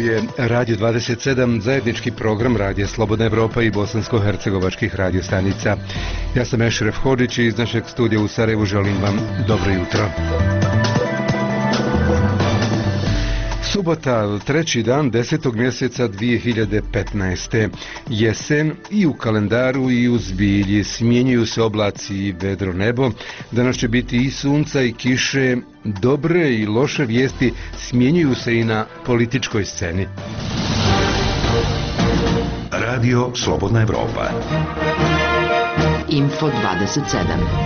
je Radio 27, zajednički program Radija Slobodna Evropa i bosansko-hercegovačkih radiostanica. Ja sam Ešref Hodžić i iz našeg studija u Sarajevu želim vam dobro jutro. Subota, treći dan 10. mjeseca 2015. Jesen i u kalendaru i u zbilji, smjenjuju se oblaci i vedro nebo. Danas će biti i sunca i kiše, dobre i loše vijesti smjenjuju se i na političkoj sceni. Radio Slobodna Evropa. Info 27.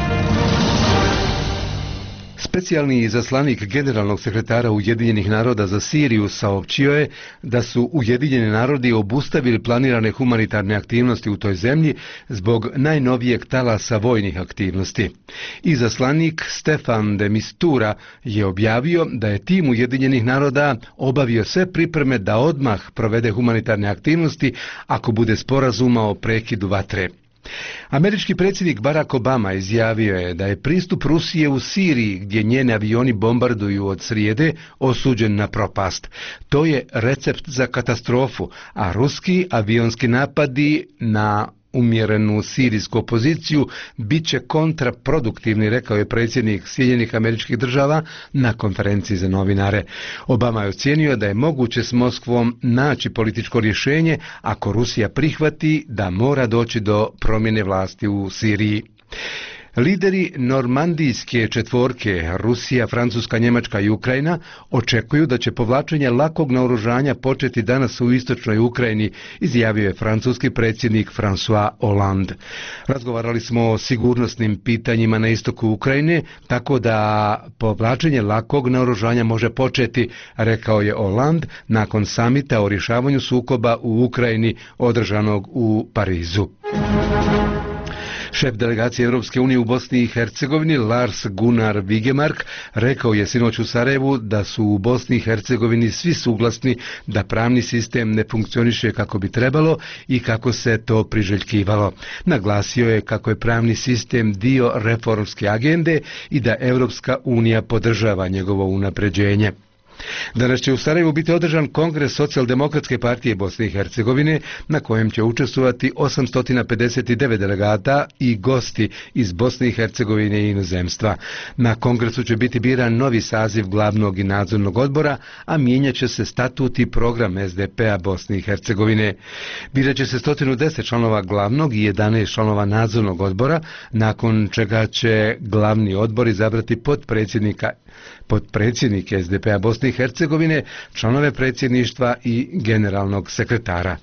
Specijalni izaslanik generalnog sekretara Ujedinjenih naroda za Siriju saopćio je da su Ujedinjeni narodi obustavili planirane humanitarne aktivnosti u toj zemlji zbog najnovijeg talasa vojnih aktivnosti. Izaslanik Stefan de Mistura je objavio da je tim Ujedinjenih naroda obavio sve pripreme da odmah provede humanitarne aktivnosti ako bude sporazuma o prekidu vatre. Američki predsjednik Barack Obama izjavio je da je pristup Rusije u Siriji, gdje njene avioni bombarduju od srijede, osuđen na propast. To je recept za katastrofu, a ruski avionski napadi na umjerenu sirijsku opoziciju bit će kontraproduktivni, rekao je predsjednik Sjedinjenih Američkih Država na konferenciji za novinare. Obama je ocijenio da je moguće s Moskvom naći političko rješenje ako Rusija prihvati da mora doći do promjene vlasti u Siriji. Lideri normandijske četvorke, Rusija, Francuska, Njemačka i Ukrajina, očekuju da će povlačenje lakog naoružanja početi danas u istočnoj Ukrajini, izjavio je francuski predsjednik François Hollande. Razgovarali smo o sigurnosnim pitanjima na istoku Ukrajine, tako da povlačenje lakog naoružanja može početi, rekao je Hollande nakon samita o rješavanju sukoba u Ukrajini održanog u Parizu. Šef delegacije Europske unije u Bosni i Hercegovini Lars Gunnar Vigemark rekao je sinoć u Sarajevu da su u Bosni i Hercegovini svi suglasni da pravni sistem ne funkcioniše kako bi trebalo i kako se to priželjkivalo. Naglasio je kako je pravni sistem dio reformske agende i da Europska unija podržava njegovo unapređenje. Danas će u Sarajevu biti održan kongres Socijaldemokratske partije Bosne i Hercegovine na kojem će učestvovati 859 delegata i gosti iz Bosne i Hercegovine i inozemstva. Na kongresu će biti biran novi saziv glavnog i nadzornog odbora, a mijenjat će se statut i program SDP-a Bosne i Hercegovine. Birat će se 110 članova glavnog i 11 članova nadzornog odbora, nakon čega će glavni odbor izabrati potpredsjednike SDP-a Bosne i Hercegovine, članove predsjedništva i generalnog sekretara.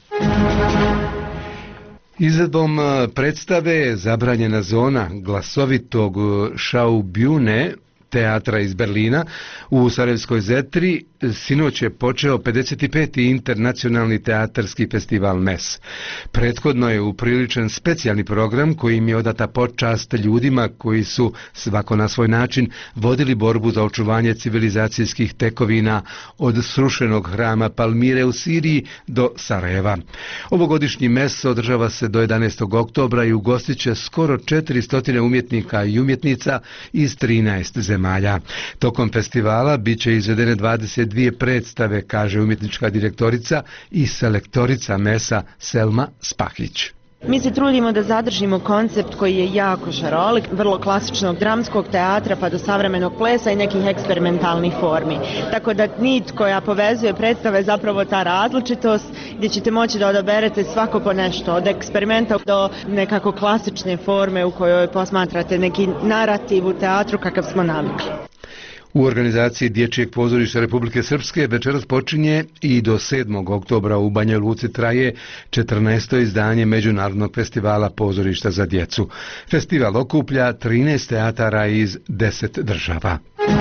Izvedbom predstave Zabranjena zona glasovitog Schaubühne teatra iz Berlina u Sarajevskoj Zetri sinoć je počeo 55. internacionalni teatarski festival MES. Prethodno je upriličen specijalni program kojim je odata počast ljudima koji su svako na svoj način vodili borbu za očuvanje civilizacijskih tekovina od srušenog hrama Palmire u Siriji do Sarajeva. Ovogodišnji MES održava se do 11. oktobra i ugostit će skoro 400 umjetnika i umjetnica iz 13 zemalja. Tokom festivala bit će izvedene 22 predstave, kaže umjetnička direktorica i selektorica MES-a Selma Spahić. Mi se trudimo da zadržimo koncept koji je jako šarolik, vrlo klasičnog dramskog teatra pa do savremenog plesa i nekih eksperimentalnih formi. Tako da nit koja povezuje predstave je zapravo ta različitost gdje ćete moći da odaberete svako po nešto, od eksperimenta do nekako klasične forme u kojoj posmatrate neki narativ u teatru kakav smo navikli. U organizaciji Dječjeg pozorišta Republike Srpske večeras počinje i do 7. oktobra u Banja Luci traje 14. izdanje Međunarodnog festivala pozorišta za djecu. Festival okuplja 13 teatara iz 10 država.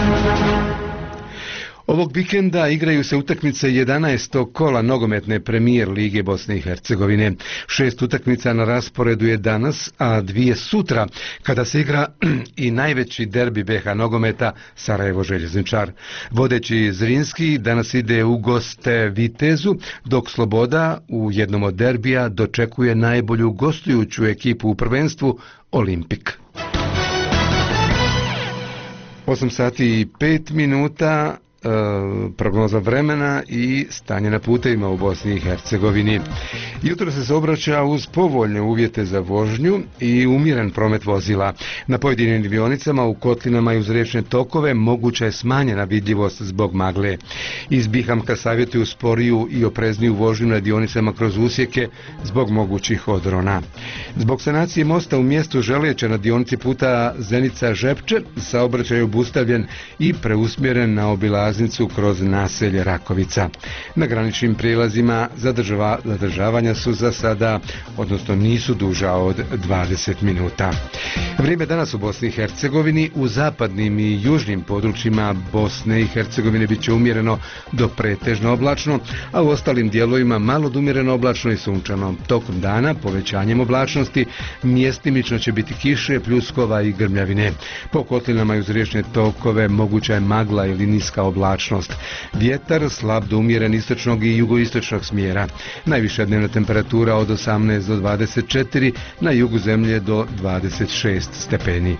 Ovog vikenda igraju se utakmice 11. kola nogometne premijer lige Bosne i Hercegovine. 6 utakmica na rasporedu je danas, a 2 sutra, kada se igra i najveći derbi BiH nogometa Sarajevo Željezničar. Vodeći Zrinski danas ide u goste Vitezu, dok Sloboda u jednom od derbija dočekuje najbolju gostujuću ekipu u prvenstvu Olimpik. 8 sati i 5 minuta. prognoza vremena i stanje na putevima u Bosni i Hercegovini. Jutro se saobraća uz povoljne uvjete za vožnju i umjeren promet vozila. Na pojedinim dionicama u kotlinama i uz riječne tokove moguća je smanjena vidljivost zbog magle. Iz Bihamka savjetuju sporiju i oprezniju vožnju na dionicama kroz usjeke zbog mogućih odrona. Zbog sanacije mosta u mjestu Želeće na dionici puta Zenica-Žepče saobraćaj je obustavljen i preusmjeren na obilaznicu kroz naselje Rakovica. Na graničnim prijelazima zadržavanja su za sada, odnosno nisu duža od 20 minuta. Vrijeme danas u Bosni i Hercegovini, u zapadnim i južnim područjima Bosne i Hercegovine bit će umjereno do pretežno oblačno, a u ostalim dijelovima malo do umjereno oblačno i sunčano. Tokom dana povećanjem oblačnosti mjestimično će biti kiše, pljuskova i grmljavine. Po kotlinama i uz riječne tokove moguća je magla ili niska oblačnost. Vjetar slab do umjeren istočnog i jugoistočnog smjera. Najviša dnevna temperatura od 18 do 24, na jugu zemlje do 26 stepeni.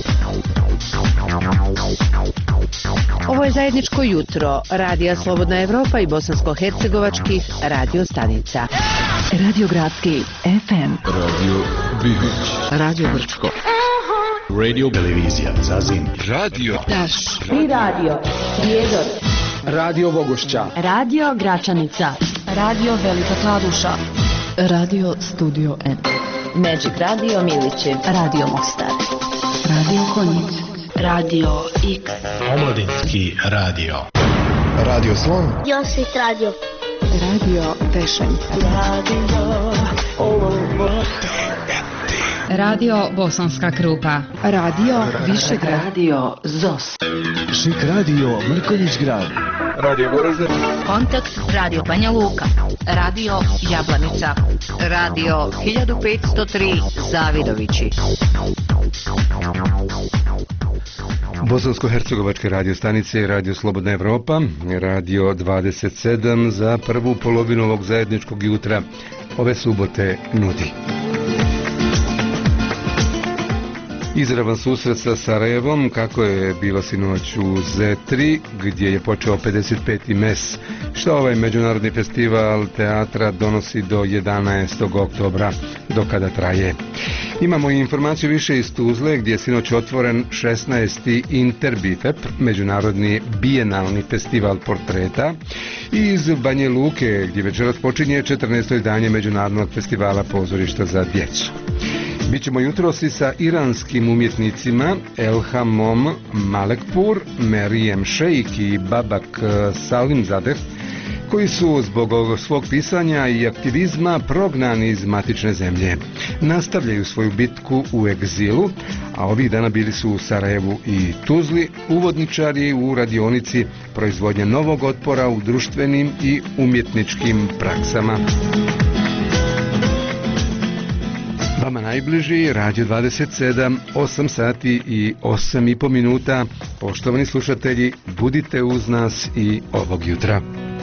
Ovo je zajedničko jutro Radija Slobodna Evropa i bosansko-hercegovačkih radio stanica. Radio Gradski FM, Radio Bihoć, Radio Brčko, Radio Televizija Zazin, Radio Taš i Radio Prijedor, Radio Bogošća, Radio Gračanica, Radio Velika Kladuša, Radio Studio N, Magic Radio Miliće, Radio Mostar, Radio Konjic, Radio X, Omladinski radio. Radio Slon, Josit Radio, Radio Tešanj, Radio Bosanska Krupa, Radio Višegrad, Radio ZOS, Šik Radio Mrkonjić Grad, Radio Goražde, Kontakt Radio Banja Luka, Radio Jablanica, Radio 1503 Zavidovići. Bosansko-hercegovačke radio stanice i Radio Slobodna Evropa, Radio 27 za prvu polovinu ovog zajedničkog jutra ove subote nudi. Izravan susret sa Sarajevom, kako je bilo sinoć u Zetri, gdje je počeo 55. mes, što ovaj međunarodni festival teatra donosi do 11. oktobra, do kada traje. Imamo i informaciju više iz Tuzle, gdje je sinoć otvoren 16. Interbifep, međunarodni bijenalni festival portreta, i iz Banje Luke, gdje večeras počinje 14. izdanje međunarodnog festivala pozorišta za djecu. Bićemo jutros i sa iranskim umjetnicima Elhamom Malekpur, Merijem Šejk i Babak Salimzadeh, koji su zbog svog pisanja i aktivizma prognani iz matične zemlje. Nastavljaju svoju bitku u egzilu, a ovih dana bili su u Sarajevu i Tuzli, uvodničari u radionici proizvodnje novog otpora u društvenim i umjetničkim praksama. Vama najbliži Radio 27, 8 sati i 8,5 minuta. Poštovani slušatelji, budite uz nas i ovog jutra.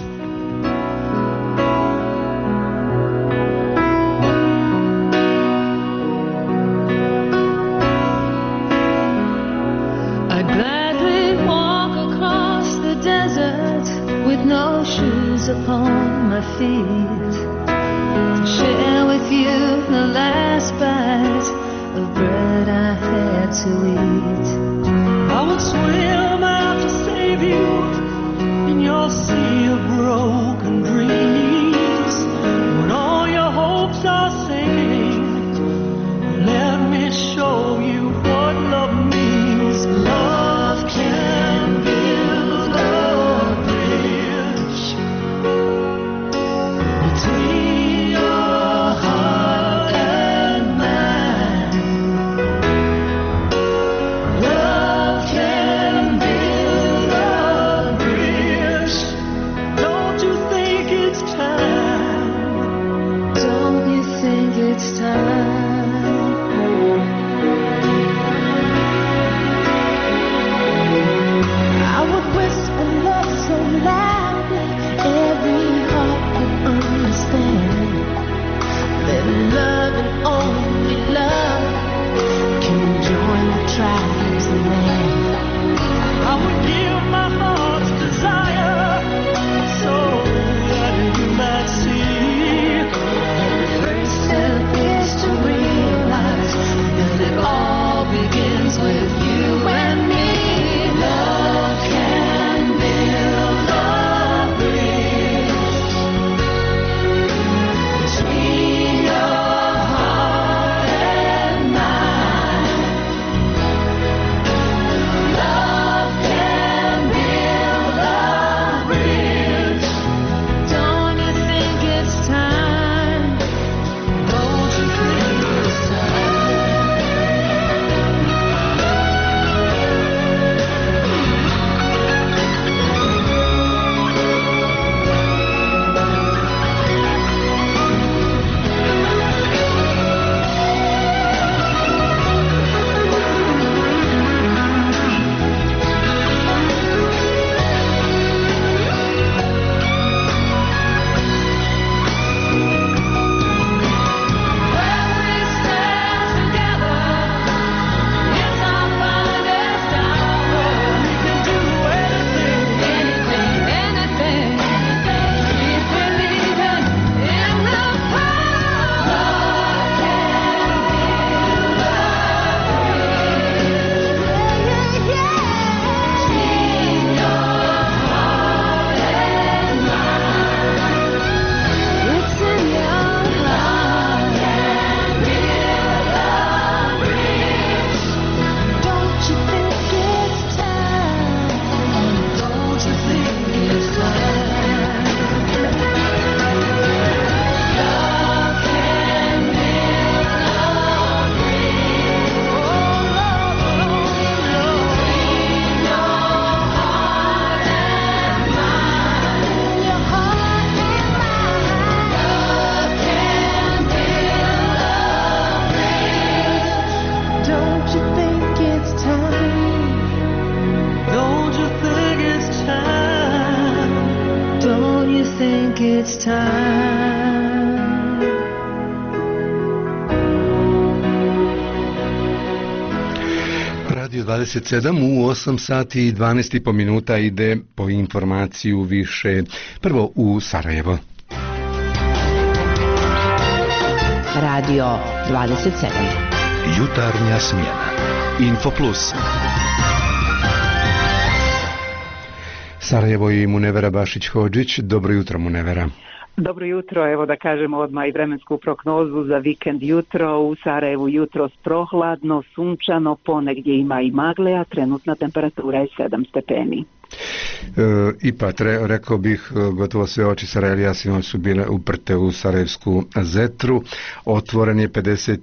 I'd gladly walk across the desert with no shoes upon my feet, to share with you the last bite of bread I had to eat. I would swim out to save you in your sea of broken dreams. When all your hopes are sinking, let me show you what love means. Love can build a bridge between your heart and mine. Love can build a bridge. Don't you think it's time? Don't you think it's time? I would whisper love so loudly every heart could understand. That love and only love can join the tribes of man. I would give my heart's desire time. Radio 27 u 8 sati i 12,5 minuta ide po informaciju više. Prvo u Sarajevo. Radio 27. Jutarnja smjena. Info Plus. Sarajevo i Munevera Bašić-Hodžić. Dobro jutro, Munevera. Dobro jutro, evo da kažemo odmah i vremensku prognozu za vikend jutro. U Sarajevu jutro prohladno, sunčano, ponegdje ima i magle, a trenutna temperatura je 7 stepeni. Ipak, rekao bih, gotovo sve oči Sarajevija sinoć su bile uprte u sarajevsku zetru. Otvoren je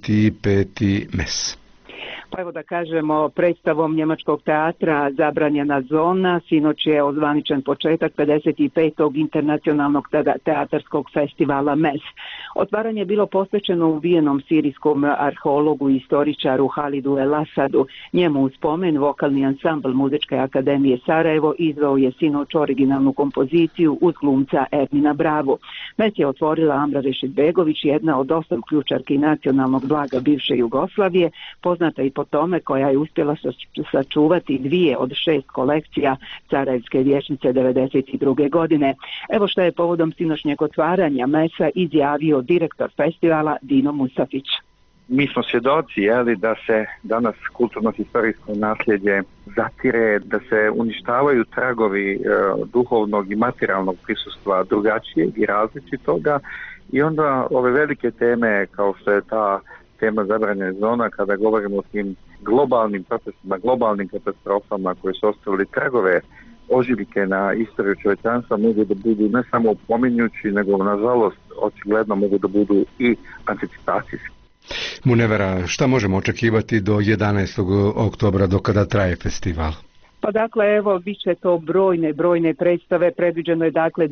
55. mes. Pa evo da kažemo, predstavom njemačkog teatra Zabranjena zona, sinoć je ozvaničen početak 55. internacionalnog teatarskog festivala MES. Otvaranje je bilo posvećeno ubijenom sirijskom arheologu i istoričaru Halidu El Asadu. Njemu u spomen vokalni ansambl Muzičke akademije Sarajevo izveo je sinoć originalnu kompoziciju uz glumca Ermina Bravu. MES je otvorila Amra Rešidbegović, jedna od 8 ključarki nacionalnog blaga bivše Jugoslavije, poznata i po tome koja je uspjela sačuvati 2 od 6 kolekcija Sarajevske vijećnice 1992. godine. Evo što je povodom sinoćnjeg otvaranja MES-a izjavio direktor festivala Dino Musafić. Mi smo svjedoci da se danas kulturno-historijsko nasljeđe zatire, da se uništavaju tragovi duhovnog i materijalnog prisustva drugačijeg i različitoga, i onda ove velike teme kao što je ta tema zabranjene zona, kada govorimo o tim globalnim procesima, globalnim katastrofama koje su ostavili tragove, ožiljke na istoriju čovječanstva, mogu da budu ne samo opominjući, nego nažalost očigledno mogu da budu i anticipacijski. Munevera, šta možemo očekivati do 11. oktobra, do kada traje festival? Pa dakle, evo, bit će to brojne predstave, predviđeno je dakle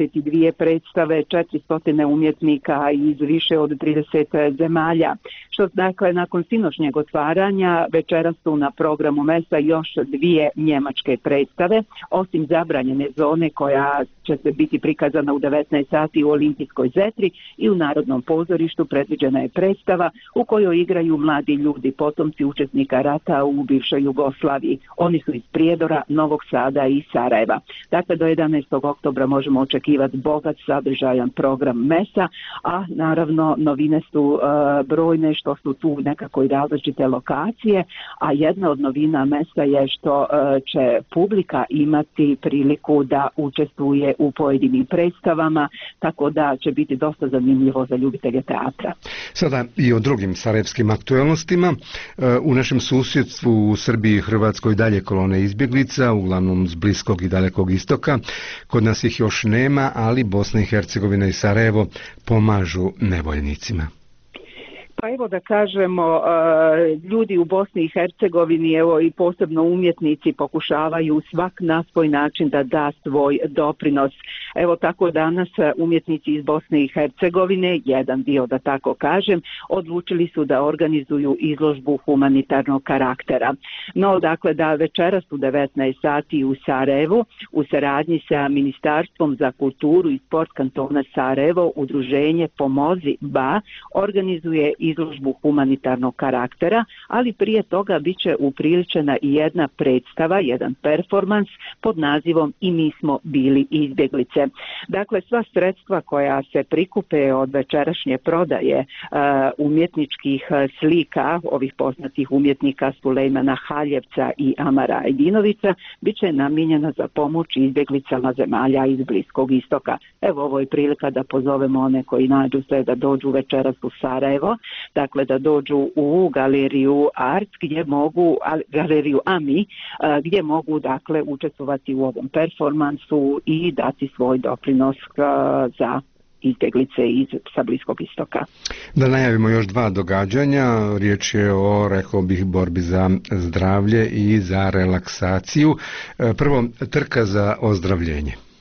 22 predstave, 400 umjetnika iz više od 30 zemalja. Što dakle, nakon sinoćnjeg otvaranja, večeras su na programu MES-a još 2 njemačke predstave, osim Zabranjene zone koja će se biti prikazana u 19 sati u Olimpijskoj zetri, i u Narodnom pozorištu predviđena je predstava u kojoj igraju mladi ljudi, potomci učesnika rata u bivšoj Jugoslaviji. Oni su iz Prijedora, Novog Sada i Sarajeva. Dakle, do 11. oktobra možemo očekivati bogat, sadržajan program MES-a, a naravno novine su brojne, što su tu nekako i različite lokacije, a jedna od novina MES-a je što će publika imati priliku da učestvuje u pojedinim predstavama, tako da će biti dosta zanimljivo za ljubitelje teatra. Sada i o drugim sarajevskim aktualnostima. U našem susjedstvu u Srbiji i Hrvatskoj dalje kolone izbjeglica, uglavnom s Bliskog i Dalekog istoka. Kod nas ih još nema, ali Bosna i Hercegovina i Sarajevo pomažu nevoljnicima. Pa evo da kažemo, ljudi u Bosni i Hercegovini, evo i posebno umjetnici, pokušavaju svak na svoj način da da svoj doprinos. Evo tako danas umjetnici iz Bosne i Hercegovine, jedan dio da tako kažem, odlučili su da organizuju izložbu humanitarnog karaktera. No dakle da večeras u 19 sati u Sarajevu, u saradnji sa Ministarstvom za kulturu i sport kantona Sarajevo, udruženje Pomozi BA organizuje izložbu humanitarnog karaktera, ali prije toga bit će upriličena i jedna predstava, jedan performans pod nazivom I mi smo bili izbjeglice. Dakle, sva sredstva koja se prikupe od večerašnje prodaje umjetničkih slika ovih poznatih umjetnika Sulejmana Haljevca i Amara Ajdinovića bit će namijenjena za pomoć izbjeglicama zemalja iz Bliskog istoka. Evo, ovo je prilika da pozovemo one koji nađu se da dođu večeras u Sarajevo, dakle da dođu u galeriju Art, gdje mogu, galeriju AMI, gdje mogu dakle učestvovati u ovom performansu i dati svoj doprinos za izbjeglice sa Bliskog istoka. Da najavimo još 2 događanja, riječ je o, rekao bih, borbi za zdravlje i za relaksaciju. Prvo, trka za ozdravljenje.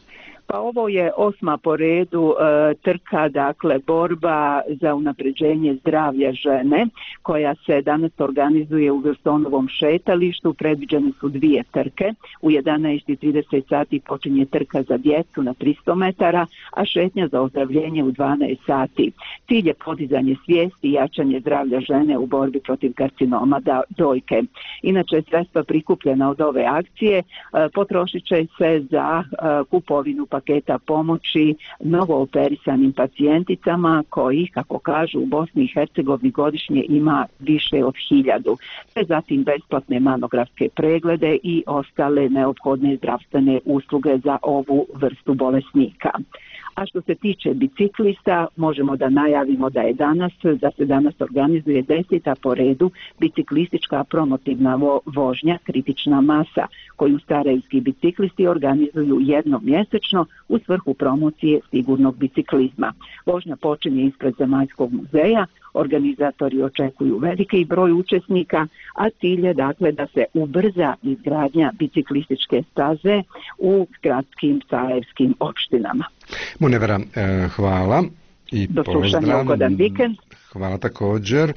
Pa ovo je 8. po redu trka, dakle borba za unapređenje zdravlja žene, koja se danas organizuje u Wilsonovom šetalištu. Predviđene su 2 trke. U 11:30 sati počinje trka za djecu na 300 metara, a šetnja za ozdravljenje u 12 sati. Cilj je podizanje svijesti i jačanje zdravlja žene u borbi protiv karcinoma dojke. Inače, sredstva prikupljena od ove akcije potrošit će se za kupovinu paketa pomoći novooperisanim pacijenticama koji, kako kažu, u Bosni i Hercegovini godišnje ima više od 1000, te zatim besplatne mamografske preglede i ostale neophodne zdravstvene usluge za ovu vrstu bolesnika. A što se tiče biciklista, možemo da najavimo da se danas organizuje 10. po redu biciklistička promotivna vožnja Kritična masa, koju sarajevski biciklisti organizuju jednom mjesečno u svrhu promocije sigurnog biciklizma. Vožnja počinje ispred Zemaljskog muzeja. Organizatori očekuju veliki broj učesnika, a cilj je dakle da se ubrza izgradnja biciklističke staze u gradskim sarajevskim opštinama. Munevera, hvala i do slušanja, ugodan vikend. Hvala također.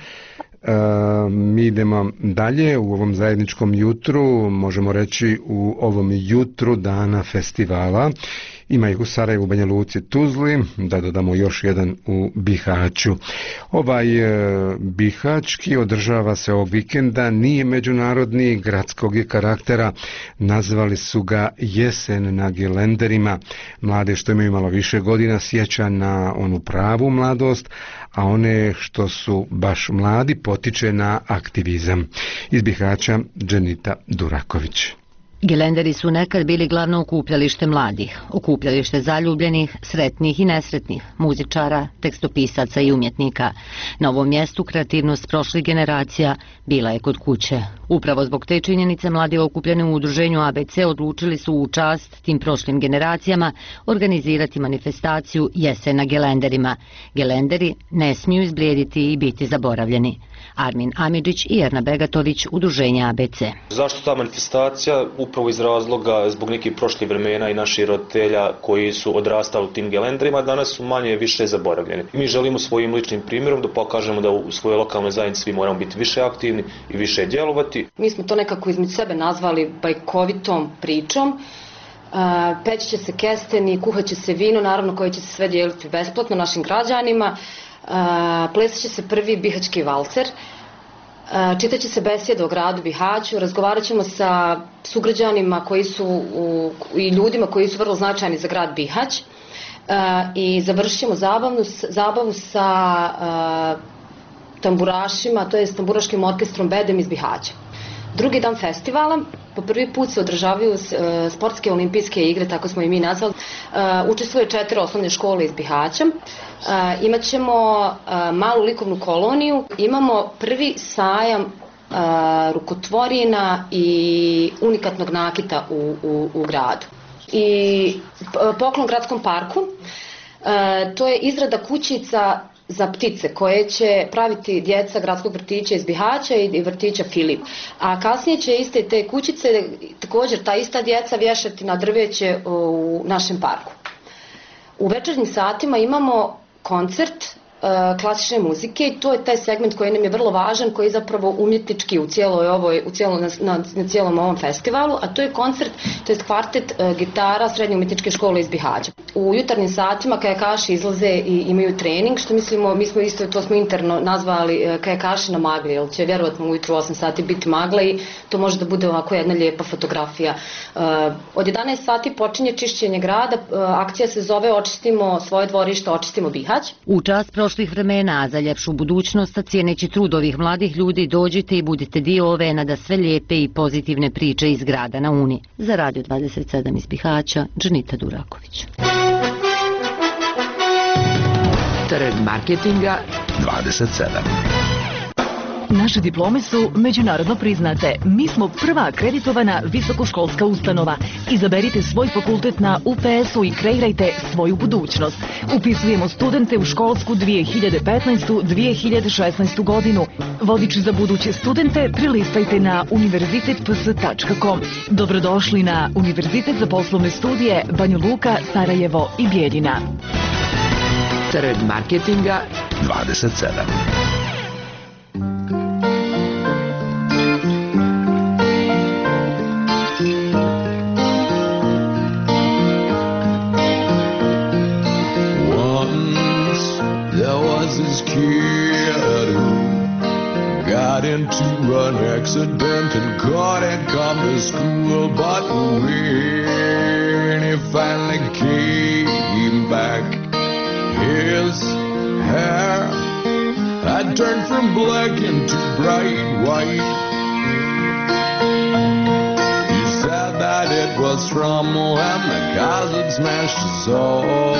Mi idemo dalje u ovom zajedničkom jutru, možemo reći u ovom jutru dana festivala. Ima ih u Sarajevu, Banja Luci, Tuzli, da dodamo još jedan u Bihaću. Ovaj bihaćki održava se ovog vikenda, nije međunarodni, gradskog je karaktera, nazvali su ga Jesen na gelenderima. Mlade što imaju malo više godina sjeća na onu pravu mladost, a one što su baš mladi potiče na aktivizam. Iz Bihaća, Dženita Duraković. Gelenderi su nekad bili glavno okupljalište mladih, okupljalište zaljubljenih, sretnih i nesretnih, muzičara, tekstopisaca i umjetnika. Na ovom mjestu kreativnost prošlih generacija bila je kod kuće. Upravo zbog te činjenice mladi okupljeni u udruženju ABC odlučili su u čast tim prošlim generacijama organizirati manifestaciju Jesen na gelenderima. Gelenderi ne smiju izblijediti i biti zaboravljeni. Armin Amidžić i Erna Begatović, udruženja ABC. Zašto ta manifestacija? Upravo iz razloga zbog nekih prošlih vremena i naših roditelja koji su odrastali u tim gelenderima, danas su manje više zaboravljeni. Mi želimo svojim ličnim primjerom da pokažemo da u svojoj lokalnoj zajednici svi moramo biti više aktivni i više djelovati. Mi smo to nekako između sebe nazvali bajkovitom pričom. Peći će se kesteni, kuhat će se vino, naravno koje će se sve dijeliti besplatno našim građanima. Plesat će se prvi bihaćki valcer, čitat će se besjede o gradu Bihaću, razgovarat ćemo sa sugrađanima koji su i ljudima koji su vrlo značajni za grad Bihać i završit ćemo zabavu sa tamburašima, to je tamburaškim orkestrom Bedem iz Bihaća. Drugi dan festivala, po prvi put se održavaju sportske olimpijske igre, tako smo i mi nazvali. Učestvuje 4 osnovne škole iz Bihaća. Imaćemo malu likovnu koloniju, imamo prvi sajam rukotvorina i unikatnog nakita u gradu. I poklon gradskom parku, to je izrada kućica za ptice koje će praviti djeca gradskog vrtića iz Bihaća i vrtića Filip. A kasnije će iste te kućice, također ta ista djeca vješati na drveće u našem parku. U večernjim satima imamo koncert klasične muzike i to je taj segment koji nam je vrlo važan, koji je zapravo umjetnički na cijelom ovom festivalu, a to je koncert, to je kvartet gitara Srednje umjetničke škole iz Bihaća. U jutarnjim satima kajakaši izlaze i imaju trening, što mislimo, mi smo isto, to smo interno nazvali kajakaši na magli, jer će vjerovatno ujutru 8 sati biti magla i to može da bude ovako jedna lijepa fotografija. Od 11 sati počinje čišćenje grada, akcija se zove Očistimo svoje dvorište, očistimo Bihać. U čast prošlih vremena, a za ljepšu budućnost, cijeneći trud ovih mladih ljudi, dođite i budite dio ove nada sve lijepe i pozitivne priče iz grada na Uni. Za Radio 27 iz Bihaća, Dženita Duraković. Trg marketinga 27. Naše diplome su međunarodno priznate. Mi smo prva akreditovana visokoškolska ustanova. Izaberite svoj fakultet na UPS-u i kreirajte svoju budućnost. Upisujemo studente u školsku 2015-2016 godinu. Vodič za buduće studente prelistajte na univerzitetps.com. Dobrodošli na Univerzitet za poslovne studije Banja Luka, Sarajevo i Bijeljina. Trg marketinga 27. Into an accident and couldn't come to school, but when he finally came back, his hair had turned from black into bright white. He said that it was from when the cars had smashed his soul.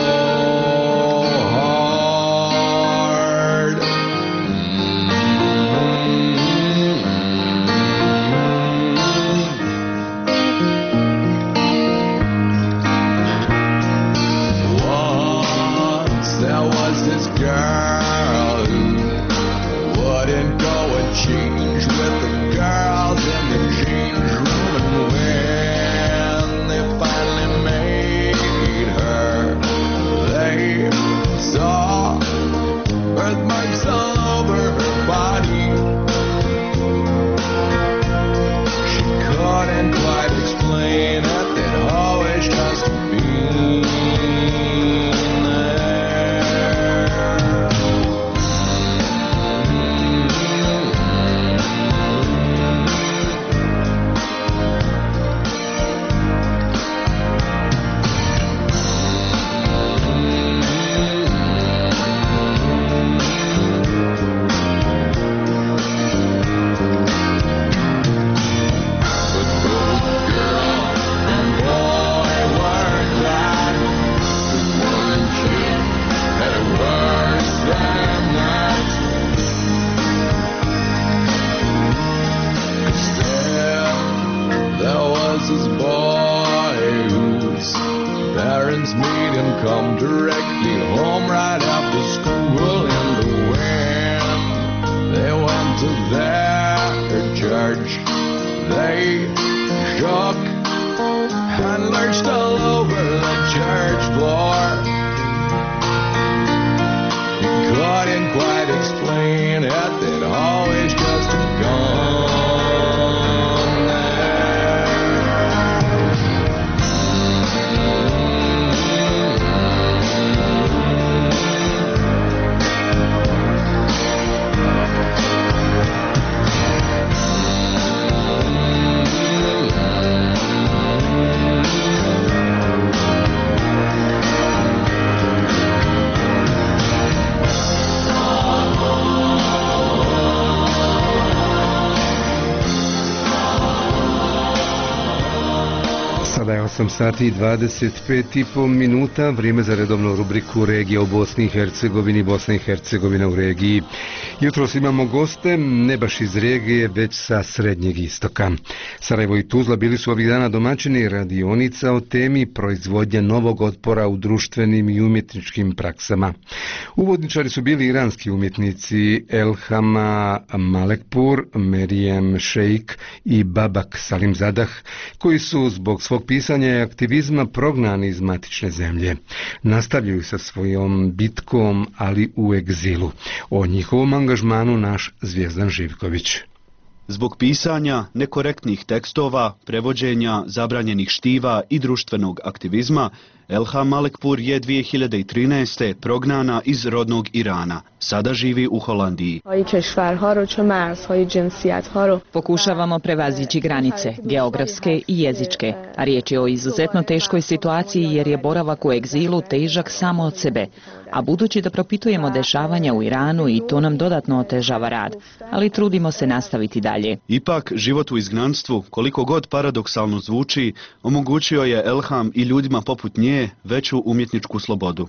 Sada je 8 sati i 25,5 minuta, vrijeme za redovnu rubriku Regija u Bosni i Hercegovini, Bosna i Hercegovina u regiji. Jutros imamo goste, ne baš iz regije, već sa Srednjeg istoka. Sarajevo i Tuzla bili su ovih dana domaćini radionica o temi proizvodnja novog otpora u društvenim i umjetničkim praksama. Uvodničari su bili iranski umjetnici Elhama Malekpur, Merijem Šeik i Babak Salimzadah, koji su zbog svog pisanja i aktivizma prognani iz matične zemlje. Nastavljaju sa svojom bitkom, ali u egzilu. O njihovom angažmanu naš Zvijezdan Živković. Zbog pisanja nekorektnih tekstova, prevođenja zabranjenih štiva i društvenog aktivizma, Elham Malekpur je 2013. prognana iz rodnog Irana. Sada živi u Holandiji. Pokušavamo prevazići granice, geografske i jezičke, a riječ je o izuzetno teškoj situaciji jer je boravak u egzilu težak samo od sebe. a budući da propitujemo dešavanja u Iranu i to nam dodatno otežava rad, ali trudimo se nastaviti dalje. Ipak, život u izgnanstvu, koliko god paradoksalno zvuči, omogućio je Elham i ljudima poput nje veću umjetničku slobodu.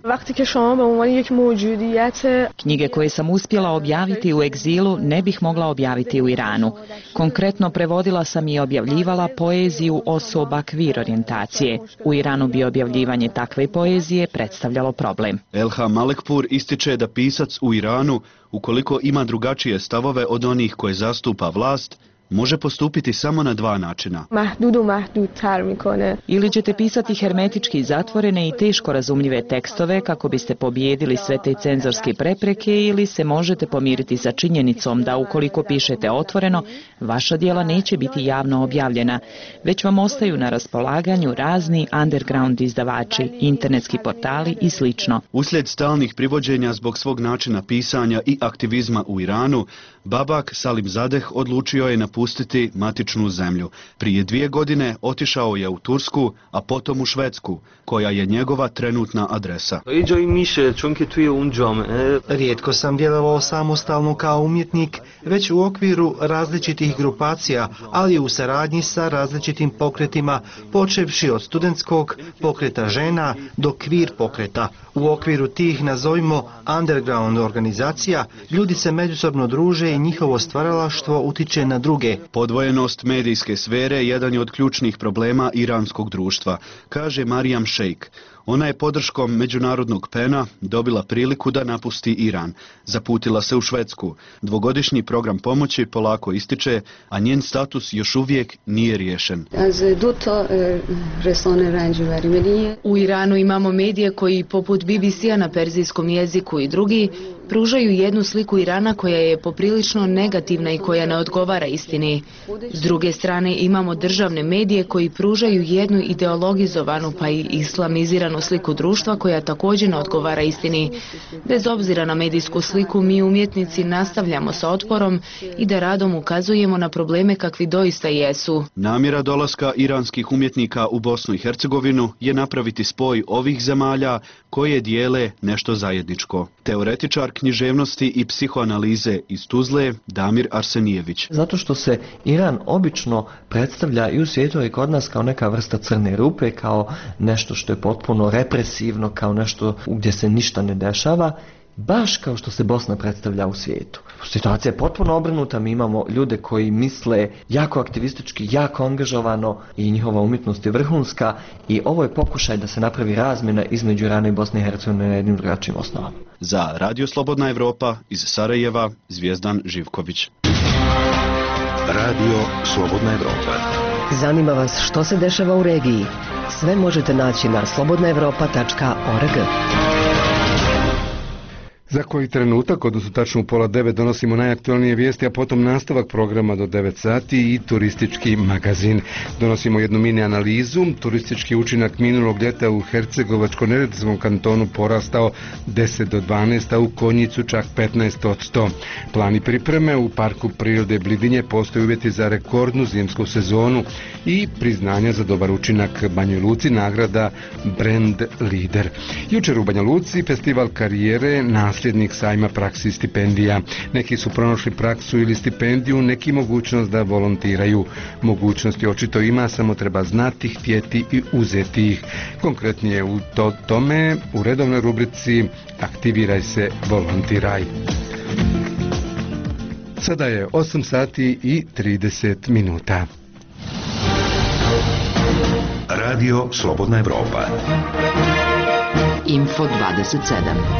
Knjige koje sam uspjela objaviti u egzilu ne bih mogla objaviti u Iranu. Konkretno prevodila sam i objavljivala poeziju osoba kvir orijentacije. U Iranu bi objavljivanje takve poezije predstavljalo problem. Elham Malekpour ističe da pisac u Iranu, ukoliko ima drugačije stavove od onih koje zastupa vlast, može postupiti samo na dva načina. Ili ćete pisati hermetički zatvorene i teško razumljive tekstove kako biste pobijedili sve te cenzorske prepreke, ili se možete pomiriti sa činjenicom da ukoliko pišete otvoreno, vaša djela neće biti javno objavljena, već vam ostaju na raspolaganju razni underground izdavači, internetski portali i sl. Uslijed stalnih privođenja zbog svog načina pisanja i aktivizma u Iranu, Babak Salimzadeh odlučio je napustiti matičnu zemlju. Prije 2 godine otišao je u Tursku, a potom u Švedsku, koja je njegova trenutna adresa. Rijetko sam djelovao samostalno kao umjetnik, već u okviru različitih grupacija, ali u saradnji sa različitim pokretima, počevši od studentskog pokreta žena do kvir pokreta. U okviru tih, nazovimo, underground organizacija, ljudi se međusobno druže i njihovo stvaralaštvo utiče na druge. Podvojenost medijske sfere jedan je od ključnih problema iranskog društva, kaže Marijam Šejk. Ona je podrškom međunarodnog PEN-a dobila priliku da napusti Iran. Zaputila se u Švedsku. 2-godišnji program pomoći polako ističe, a njen status još uvijek nije riješen. U Iranu imamo medije koji, poput BBC-a na perzijskom jeziku i drugi, pružaju jednu sliku Irana koja je poprilično negativna i koja ne odgovara istini. S druge strane imamo državne medije koji pružaju jednu ideologizovanu pa i islamiziranu sliku društva koja također ne odgovara istini. Bez obzira na medijsku sliku, mi umjetnici nastavljamo sa otporom i da radom ukazujemo na probleme kakvi doista jesu. Namjera dolaska iranskih umjetnika u Bosnu i Hercegovinu je napraviti spoj ovih zemalja koje dijele nešto zajedničko. Teoretičar književnosti i psihoanalize iz Tuzle, Damir Arsenijević. Zato što se Iran obično predstavlja i u svijetu i kod nas kao neka vrsta crne rupe, kao nešto što je potpuno represivno, kao nešto gdje se ništa ne dešava, baš kao što se Bosna predstavlja u svijetu. Situacija je potpuno obrnuta, mi imamo ljude koji misle jako aktivistički, jako angažovano i njihova umjetnost je vrhunska i ovo je pokušaj da se napravi razmjena između Irana i Bosne i Hercegovine na jednim drugačijim osnovama. Za Radio Slobodna Evropa iz Sarajeva, Zvijezdan Živković. Radio Slobodna Evropa. Zanima vas što se dešava u regiji? Sve možete naći na slobodnaevropa.org. Za koji trenutak, odnosno tačno u 8:30, donosimo najaktualnije vijesti, a potom nastavak programa do 9 sati i turistički magazin. Donosimo jednu mini analizu. Turistički učinak minulog ljeta u Hercegovačko-neretvanskom kantonu porastao 10 do 12, a u Konjicu čak 15%. Plani pripreme u Parku prirode Blidinje, postoje uvjeti za rekordnu zimsku sezonu i priznanja za dobar učinak Banjoj Luci, nagrada Brand Lider. Jučer u Banja Luci festival karijere, nasljednik sajma praksi i stipendija. Neki su pronašli praksu ili stipendiju, neki mogućnost da volontiraju. Mogućnosti očito ima, samo treba znati, htjeti i uzeti ih. Konkretnije u tome u redovnoj rubrici Aktiviraj se, volontiraj. Sada je 8 sati i 30 minuta. Radio Slobodna Evropa. Info 27.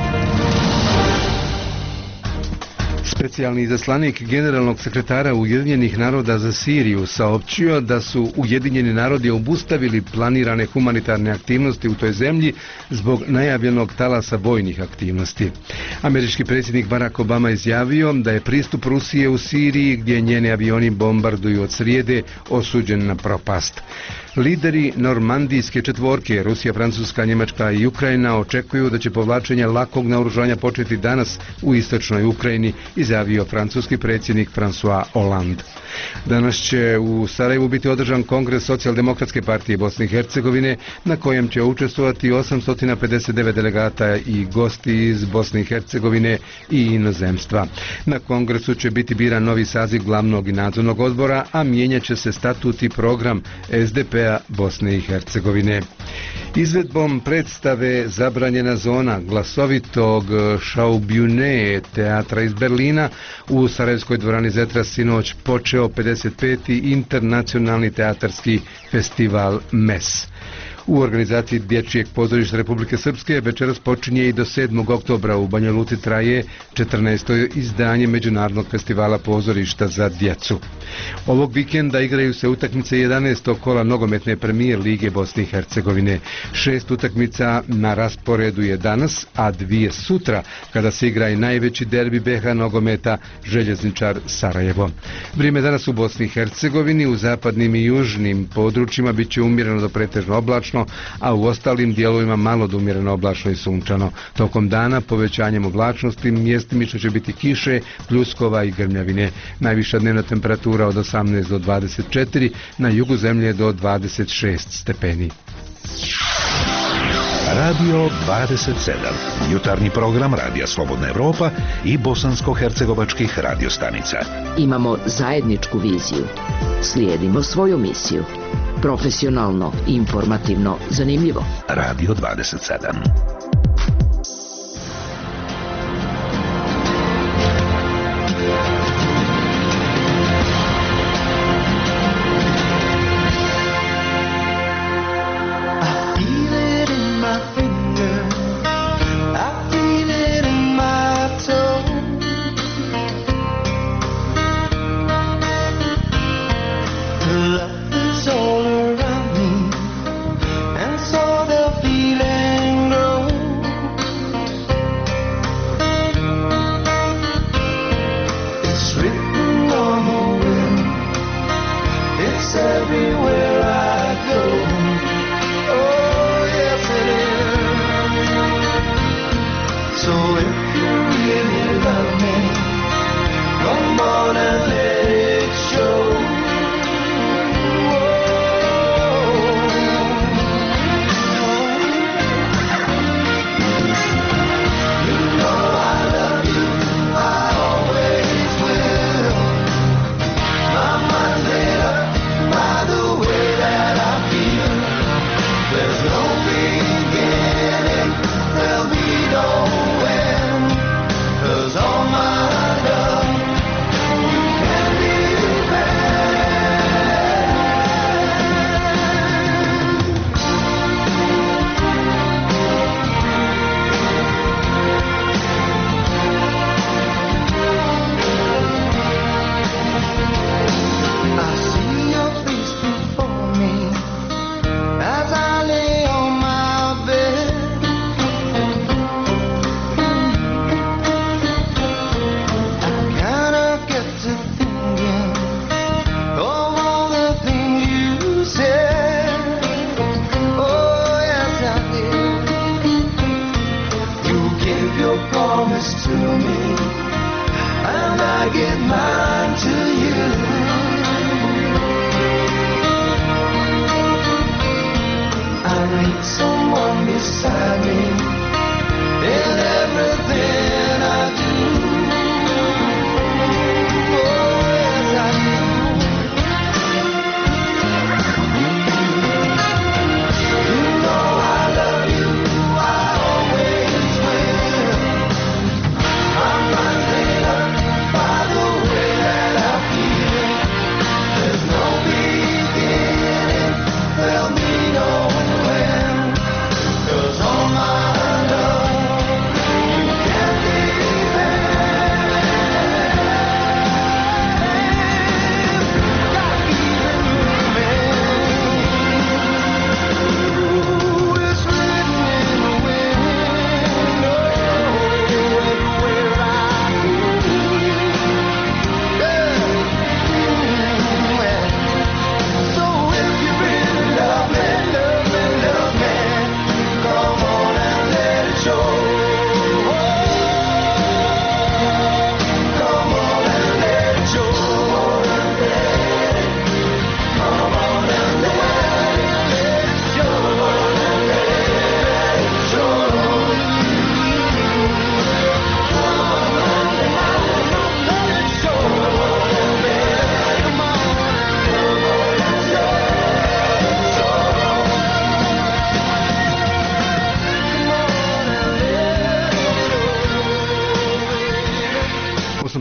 Specijalni izaslanik generalnog sekretara Ujedinjenih naroda za Siriju saopćio da su Ujedinjeni narodi obustavili planirane humanitarne aktivnosti u toj zemlji zbog najavljenog talasa vojnih aktivnosti. Američki predsjednik Barack Obama izjavio da je pristup Rusije u Siriji, gdje njeni avioni bombarduju od srijede, osuđen na propast. Lideri normandijske četvorke, Rusija, Francuska, Njemačka i Ukrajina, očekuju da će povlačenje lakog naoružanja početi danas u istočnoj Ukrajini iz izjavio francuski predsjednik François Hollande. Danas će u Sarajevu biti održan kongres Socijaldemokratske partije Bosne i Hercegovine, na kojem će učestvovati 859 delegata i gosti iz Bosne i Hercegovine i inozemstva. Na kongresu će biti biran novi saziv glavnog i nadzornog odbora, a mijenjat će se statut i program SDP-a Bosne i Hercegovine. Izvedbom predstave Zabranjena zona glasovitog Schaubühne teatra iz Berlina u Sarajevskoj dvorani Zetra sinoć počeo 55. internacionalni teatarski festival MES. U organizaciji Dječjeg pozorišta Republike Srpske večeras počinje i do 7. oktobra u Banja Luci traje 14. izdanje Međunarodnog festivala pozorišta za djecu. Ovog vikenda igraju se utakmice 11. kola nogometne premijer Lige Bosne i Hercegovine. 6 utakmica na rasporedu je danas, a 2 sutra, kada se igra i najveći derbi BiH nogometa Željezničar Sarajevo. Vrijeme danas u Bosni i Hercegovini, u zapadnim i južnim područjima bit će umjereno do pretežno oblačno, a u ostalim dijelovima malo do umjereno oblačno i sunčano. Tokom dana povećanjem oblačnosti mjestimično će biti kiše, pljuskova i grmljavine. Najviša dnevna temperatura od 18 do 24, na jugu zemlje do 26 stepeni. Radio 27, jutarnji program Radija Slobodna Evropa i bosansko-hercegovačkih radiostanica. Imamo zajedničku viziju. Slijedimo svoju misiju. Profesionalno, informativno, zanimljivo. Radio 27.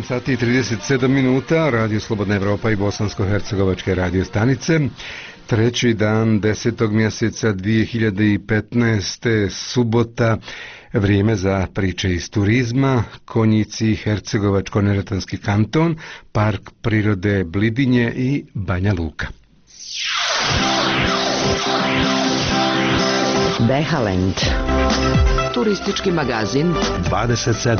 7 sati i 37 minuta, Radio Slobodna Evropa i Bosansko-hercegovačke radio stanice. Treći dan 10. mjeseca 2015. subota, vrijeme za priče iz turizma, Konjici, Hercegovačko-neretvanski kanton, Park prirode Blidinje i Banja Luka. Behalend. Turistički magazin 27.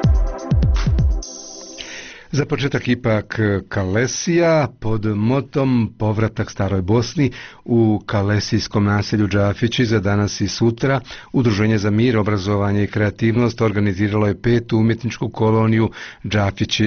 Za početak ipak Kalesija pod motom Povratak staroj Bosni u kalesijskom naselju Džafići za danas i sutra. Udruženje za mir, obrazovanje i kreativnost organiziralo je 5. umjetničku koloniju Džafići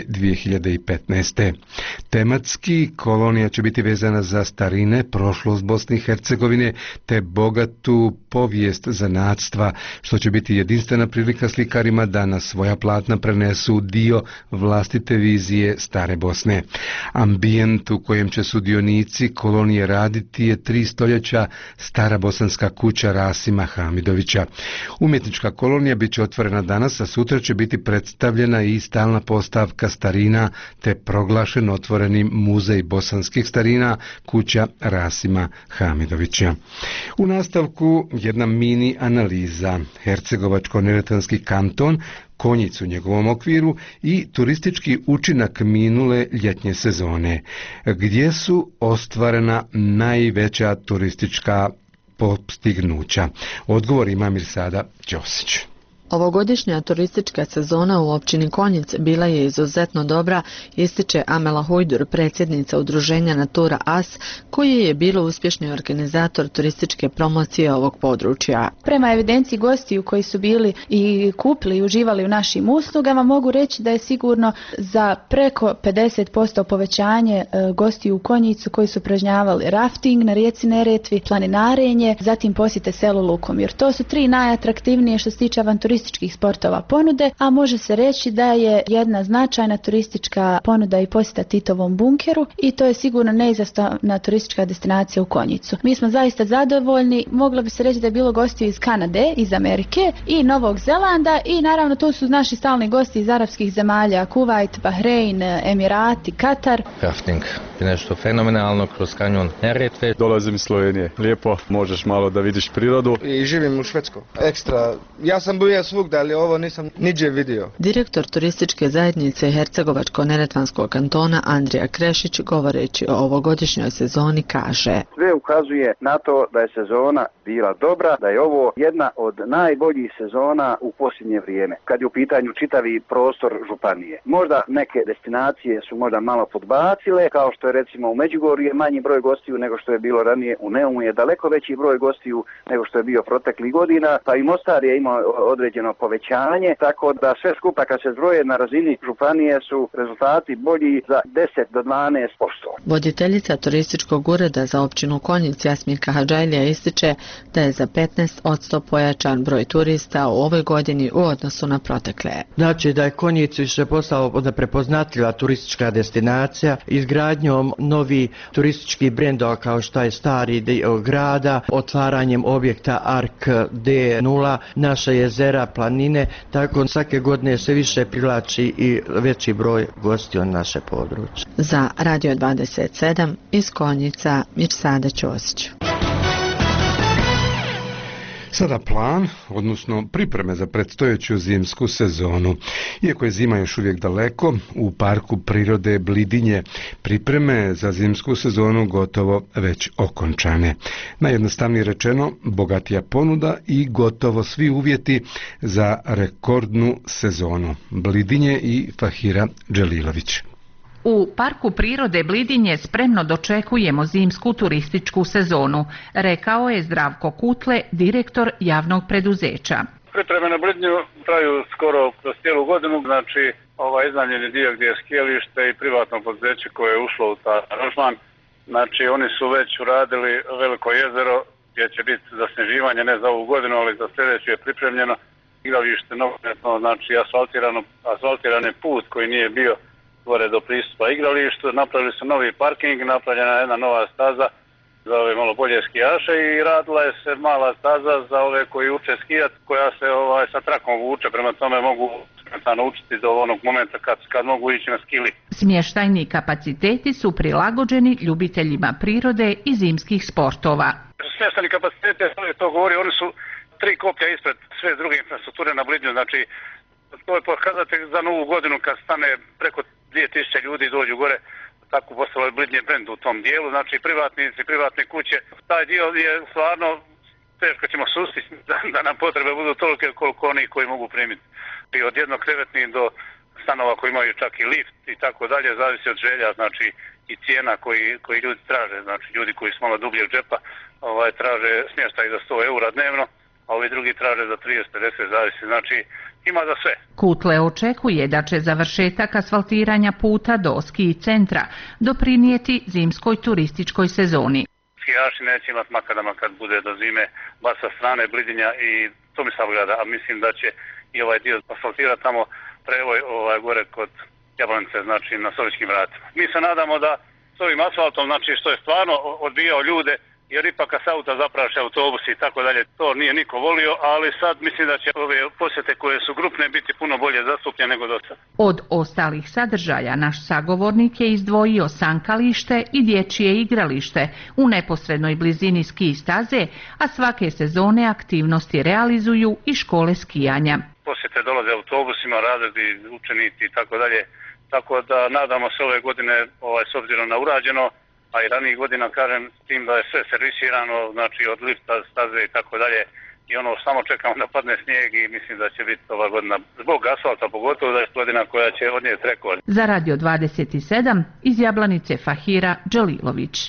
2015. Tematski kolonija će biti vezana za starine, prošlost Bosne i Hercegovine te bogatu povijest zanatstva, što će biti jedinstvena prilika slikarima da na svoja platna prenesu dio vlastite vizije stare Bosne. Ambijent u kojem će sudionici kolonije raditi je 3 stoljeća stara bosanska kuća Rasima Hamidovića. Umjetnička kolonija bit će otvorena danas, a sutra će biti predstavljena i stalna postavka starina te proglašen otvorenim muzej bosanskih starina kuća Rasima Hamidovića. U nastavku jedna mini analiza. Hercegovačko-neretvanski kanton, Konjic u njegovom okviru i turistički učinak minule ljetnje sezone, gdje su ostvarena najveća turistička postignuća. Odgovor ima Mirsada Ćosić. Ovogodišnja turistička sezona u općini Konjic bila je izuzetno dobra, ističe Amela Hujdur, predsjednica udruženja Natura As, koji je bilo uspješni organizator turističke promocije ovog područja. Prema evidenciji gostiju koji su bili i kupili i uživali u našim uslugama, mogu reći da je sigurno za preko 50% povećanje gostiju u Konjicu koji su pražnjavali rafting na rijeci Neretvi, planinarenje, zatim posjete selu Lukomir. To su 3 najatraktivnije što se tiče avanturističkih sportova ponude, a može se reći da je jedna značajna turistička ponuda i posjeta Titovom bunkeru i to je sigurno neizostavna turistička destinacija u Konjicu. Mi smo zaista zadovoljni, moglo bi se reći da je bilo gostiju iz Kanade, iz Amerike i Novog Zelanda i naravno tu su naši stalni gosti iz arapskih zemalja, Kuvajt, Bahrein, Emirati, Katar. Rafting je nešto fenomenalno kroz kanjon Neretve. Dolazim iz Slovenije, lijepo, možeš malo da vidiš prirodu. I živim u Švedskoj, ekstra. Ja sam bio svugdje, ali ovo nisam niđe vidio. Direktor turističke zajednice Hercegovačko-neretvanskog kantona Andrija Krešić, govoreći o ovogodišnjoj sezoni, kaže: Sve ukazuje na to da je sezona bila dobra, da je ovo jedna od najboljih sezona u posljednje vrijeme, kad je u pitanju čitavi prostor županije. Možda neke destinacije su možda malo podbacile, kao što je recimo u Međugorju je manji broj gostiju nego što je bilo ranije, u Neumu je daleko veći broj gostiju nego što je bio proteklih godina, pa i Mostar je imao određeno povećanje, tako da sve skupa kad se zbroje na razini županije su rezultati bolji za 10 do 12%. Voditeljica turističkog ureda za općinu Konjic Jasminka Hadžajlija ističe da je za 15% pojačan broj turista u ovoj godini u odnosu na protekle. Znači da je Konjic više postao prepoznatljiva turistička destinacija izgradnjom novi turističkih brendova kao što je stari dio grada, otvaranjem objekta Ark D0, naša jezera, planine, tako svake godine se više privlači i veći broj gostiju na naše područje. Za Radio 27 iz Konjica, Mirsada Ćosić. Sada plan, odnosno pripreme za predstojeću zimsku sezonu. Iako je zima još uvijek daleko, u parku prirode Blidinje pripreme za zimsku sezonu gotovo već okončane. Najjednostavnije rečeno, bogatija ponuda i gotovo svi uvjeti za rekordnu sezonu. Blidinje i Fahira Dželilović. U Parku prirode Blidinje spremno dočekujemo zimsku turističku sezonu, rekao je Zdravko Kutle, direktor javnog preduzeća. Pripreme na Blidinju traju skoro kroz cijelu godinu, znači iznajmljeni dio gdje je skijalište i privatno poduzeće koje je ušlo u taj aranžman. Znači oni su već uradili veliko jezero gdje će biti zasneživanje ne za ovu godinu, ali za sljedeću je pripremljeno igralište nogometno, znači asfaltirani put koji nije bio gore do pristupa igralištu, napravili su novi parking, napravljena je jedna nova staza za ove malo bolje skijaše i radila je se mala staza za ove koji uče skijat koja se sa trakom vuče, prema tome mogu naučiti do onog momenta kad mogu ići na skili. Smještajni kapaciteti su prilagođeni ljubiteljima prirode i zimskih sportova. Smještajni kapaciteti, to govori, oni su 3 koplja ispred sve druge infrastrukture na Blidnju, znači to je pokazatelj za novu godinu kad stane preko 2000 ljudi dođu gore, tako postalo je Blidnje brend u tom dijelu, znači privatnici, privatne kuće, taj dio je stvarno teško ćemo sustići da nam potrebe budu tolike koliko oni koji mogu primiti. I od jednokrevetnih do stanova koji imaju čak i lift i tako dalje, zavisi od želja, znači i cijena koji ljudi traže, znači ljudi koji su malo dubljeg džepa traže smještaj za 100 eura dnevno, a ovi drugi traže za 30-50, zavisi, znači ima za sve. Kutle očekuje da će završetak asfaltiranja puta do ski centra doprinijeti zimskoj turističkoj sezoni. Skijaši neće imati makadama kad bude do zime, bar sa strane Blidinja i Tomislavgrada, a mislim da će i ovaj dio asfaltirati tamo prevoj gore kod Jablanice, znači na Sovičkim vratima. Mi se nadamo da s ovim asfaltom, znači što je stvarno odbijao ljude, jer ipak kad se auta zapraše autobusi i tako dalje, to nije niko volio, ali sad mislim da će ove posjete koje su grupne biti puno bolje zastupljene nego do sad. Od ostalih sadržaja naš sagovornik je izdvojio sankalište i dječje igralište u neposrednoj blizini ski staze, a svake sezone aktivnosti realizuju i škole skijanja. Posjete dolaze autobusima, razredi, učenici i tako dalje, tako da nadamo se ove godine s obzirom na urađeno, a i ranijih godina, kažem, s tim da je sve servisirano, znači od lifta, staze i tako dalje, i ono samo čekamo da padne snijeg i mislim da će biti ova godina, zbog asfalta pogotovo, da je godina koja će odnijeti rekord. Za Radio 27 iz Jablanice Fahira Đalilović.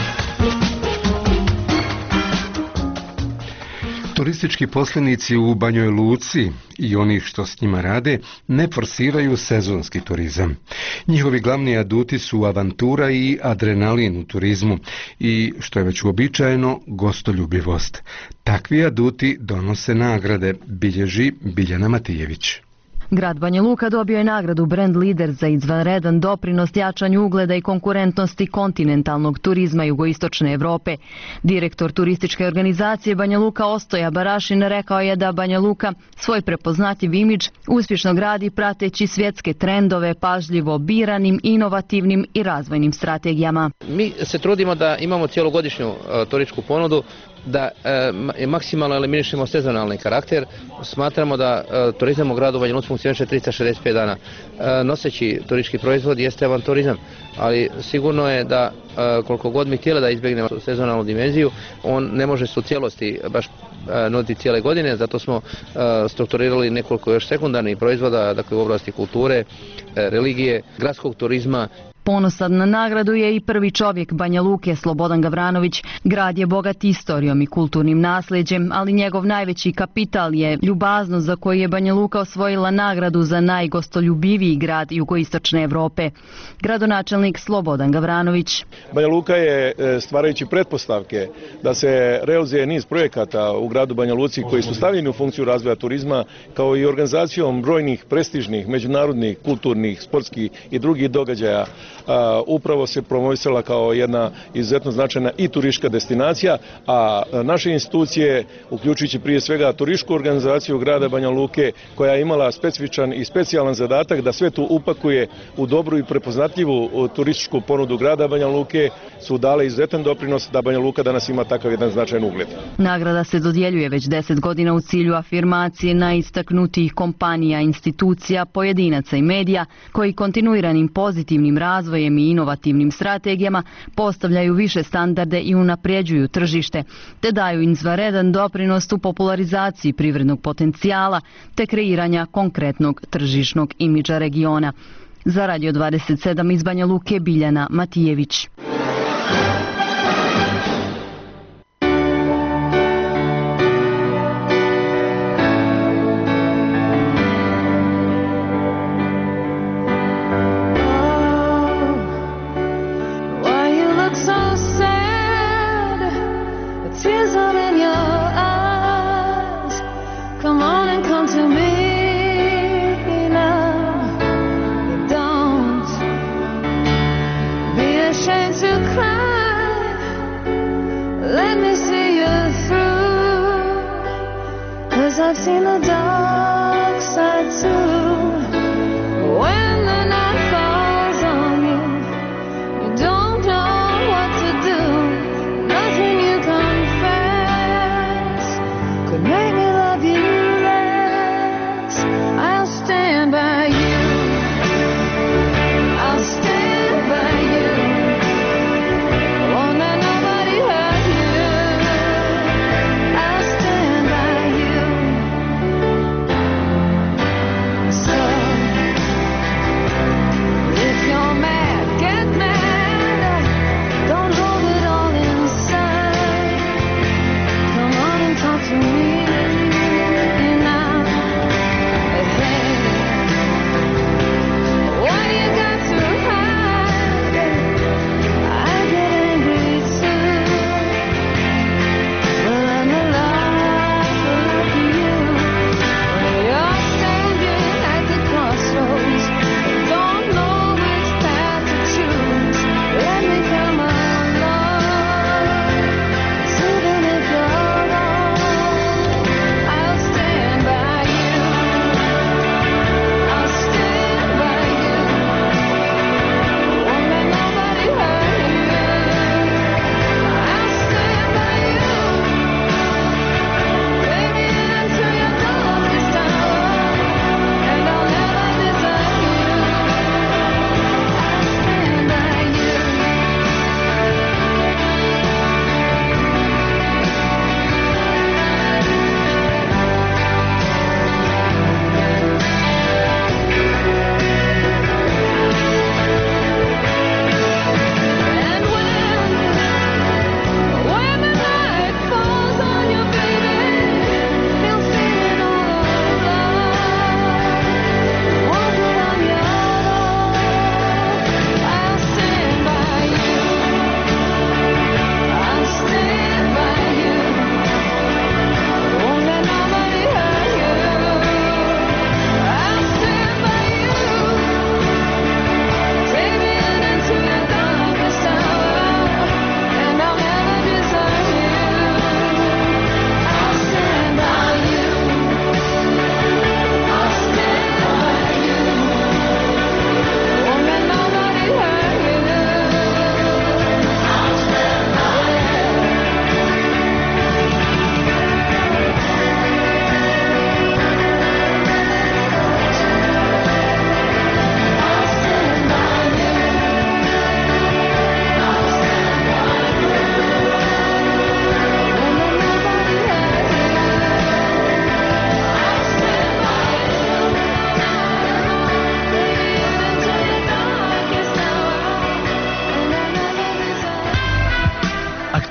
Turistički poslenici u Banjoj Luci i oni što s njima rade ne forsiraju sezonski turizam. Njihovi glavni aduti su avantura i adrenalin u turizmu i, što je već uobičajeno, gostoljubivost. Takvi aduti donose nagrade, bilježi Biljana Matijević. Grad Banja Luka dobio je nagradu Brand Leader za izvanredan doprinos jačanju ugleda i konkurentnosti kontinentalnog turizma jugoistočne Evrope. Direktor turističke organizacije Banja Luka Ostoja Barašin rekao je da Banja Luka svoj prepoznatljiv imidž uspješno gradi prateći svjetske trendove pažljivo biranim, inovativnim i razvojnim strategijama. Mi se trudimo da imamo cijelogodišnju turističku ponudu, da maksimalno eliminišemo sezonalni karakter. Smatramo da turizam u gradu Banja Luci funkcioniše 365 dana. Noseći turistički proizvod jeste avanturizam, ali sigurno je da koliko god mi htjeli da izbjegnemo sezonalnu dimenziju, on ne može se u cijelosti baš nuditi cijele godine, zato smo strukturirali nekoliko još sekundarnih proizvoda, dakle u oblasti kulture, religije, gradskog turizma. Ponosan na nagradu je i prvi čovjek Banja Luke, Slobodan Gavranović. Grad je bogat istorijom i kulturnim nasljeđem, ali njegov najveći kapital je ljubaznost za koju je Banja Luka osvojila nagradu za najgostoljubiviji grad jugoistočne Evrope. Gradonačelnik Slobodan Gavranović. Banja Luka je, stvarajući pretpostavke da se realizuje niz projekata u gradu Banja Luci koji su stavljeni u funkciju razvoja turizma, kao i organizacijom brojnih prestižnih, međunarodnih, kulturnih, sportskih i drugih događaja, upravo se promovisala kao jedna izuzetno značajna i turistička destinacija, a naše institucije, uključujući prije svega turističku organizaciju grada Banja Luke, koja je imala specifičan i specijalan zadatak da sve to upakuje u dobru i prepoznatljivu turističku ponudu grada Banja Luke, su dale izuzetan doprinos da Banja Luka danas ima takav jedan značajan ugled. Nagrada se dodjeljuje već 10 godina u cilju afirmacije najistaknutijih kompanija, institucija, pojedinaca i medija koji kontinuiranim pozitivnim razvojem i inovativnim strategijama postavljaju više standarde i unapređuju tržište, te daju izvanredan doprinos u popularizaciji privrednog potencijala te kreiranja konkretnog tržišnog imidža regiona. Za Radio 27 iz Banja Luke, Biljana Matijević. I've seen the dark side too.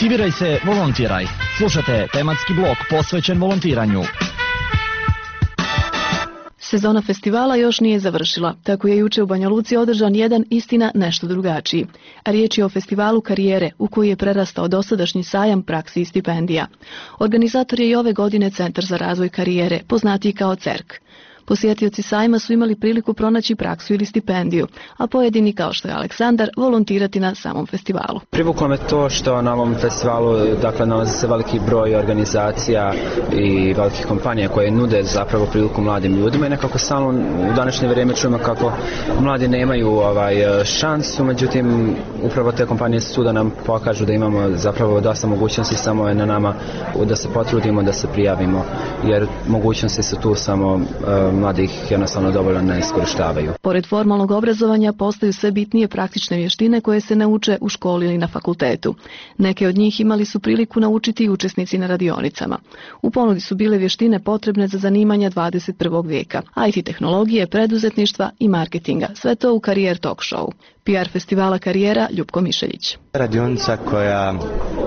Aktiviraj se, volontiraj. Slušate tematski blok posvećen volontiranju. Sezona festivala još nije završila, tako je juče u Banja Luci održan jedan istina nešto drugačiji. Riječ je o festivalu karijere u koji je prerastao dosadašnji sajam praksi i stipendija. Organizator je i ove godine Centar za razvoj karijere, poznatiji kao CERK. Posjetioci sajma su imali priliku pronaći praksu ili stipendiju, a pojedini, kao što je Aleksandar, volontirati na samom festivalu. Privuklo me to što na ovom festivalu nalazi se veliki broj organizacija i velikih kompanija koje nude zapravo priliku mladim ljudima i nekako stalno u današnje vrijeme čujemo kako mladi nemaju šansu, međutim upravo te kompanije su da nam pokažu da imamo zapravo dosta mogućnosti, samo je na nama da se potrudimo, da se prijavimo, jer mogućnosti su tu, samo mladih jednostavno dovoljno ne iskorištavaju. Pored formalnog obrazovanja postaju sve bitnije praktične vještine koje se ne uče u školi ili na fakultetu. Neke od njih imali su priliku naučiti i učesnici na radionicama. U ponudi su bile vještine potrebne za zanimanja 21. vijeka, IT tehnologije, preduzetništva i marketinga, sve to u Karijer talk show. PR festivala Karijera Ljupko Mišeljić. Radionica koja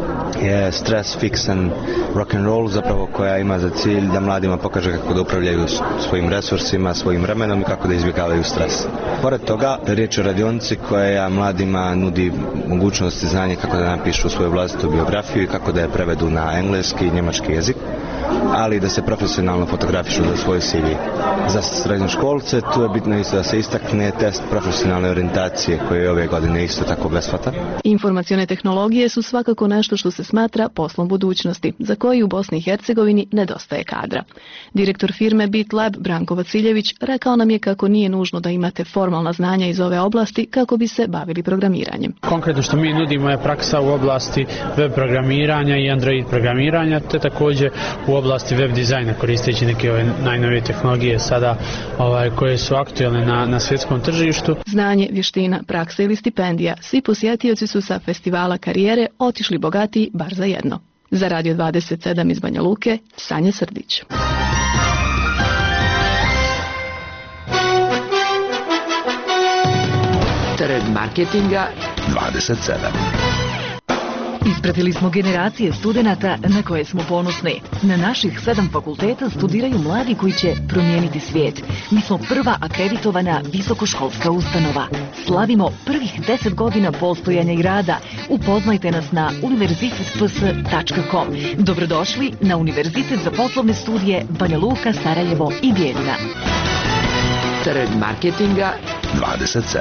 je stres fiksan rock and roll, zapravo koja ima za cilj da mladima pokaže kako da upravljaju svojim resursima, svojim vremenom i kako da izbjegavaju stres. Pored toga, riječ je o radionici koja mladima nudi mogućnosti i znanje kako da napišu svoju vlastitu biografiju i kako da je prevedu na engleski i njemački jezik, ali da se profesionalno fotografišu za svoj CV. Za srednjoškolce tu je bitno isto da se istakne test profesionalne orijentacije koji je ove godine isto tako besplatan. Informacione tehnologije su svakako nešto što se smatra poslom budućnosti, za koji u Bosni i Hercegovini nedostaje kadra. Direktor firme BitLab Branko Vaciljević rekao nam je kako nije nužno da imate formalna znanja iz ove oblasti kako bi se bavili programiranjem. Konkretno što mi nudimo je praksa u oblasti web programiranja i Android programiranja, te također u oblasti web dizajna koristeći neke ove najnovije tehnologije sada koje su aktualne na svjetskom tržištu. Znanje, vještina, praksa ili stipendija, svi posjetioci su sa festivala Karijere otišli bogatiji bar za jedno. Za Radio 27 iz Banja Luke, Sanja Srdić. Trg marketinga 27. Ispratili smo generacije studenata na koje smo ponosni. Na naših 7 fakulteta studiraju mladi koji će promijeniti svijet. Mi smo prva akreditovana visokoškolska ustanova. Slavimo prvih 10 godina postojanja i rada. Upoznajte nas na univerzitetps.com. Dobrodošli na Univerzitet za poslovne studije Banja Luka, Sarajevo i Bijeljina. Trg marketinga 27.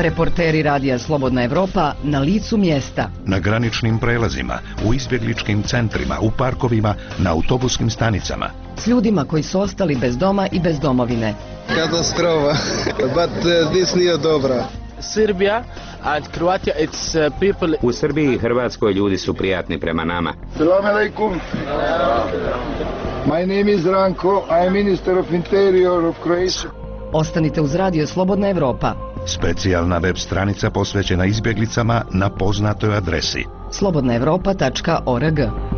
Reporteri Radija Slobodna Evropa na licu mjesta. Na graničnim prelazima, u izbjegličkim centrima, u parkovima, na autobuskim stanicama. S ljudima koji su ostali bez doma i bez domovine. Katastrofa, but this nije dobra. Serbia and Croatia, it's people. U Srbiji i Hrvatskoj ljudi su prijatni prema nama. Salam alaikum. My name is Ranko, I am Minister of Interior of Croatia. Ostanite uz Radio Slobodna Evropa. Specijalna web stranica posvećena izbjeglicama na poznatoj adresi slobodnaevropa.org.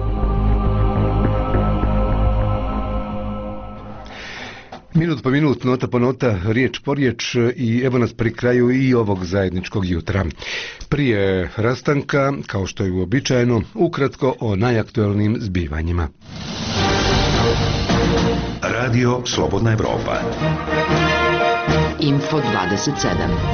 Minut po minut, nota po nota, riječ po riječ i evo nas pri kraju i ovog zajedničkog jutra. Prije rastanka, kao što je uobičajeno, ukratko o najaktuelnijim zbivanjima. Radio Slobodna Evropa. Info 27.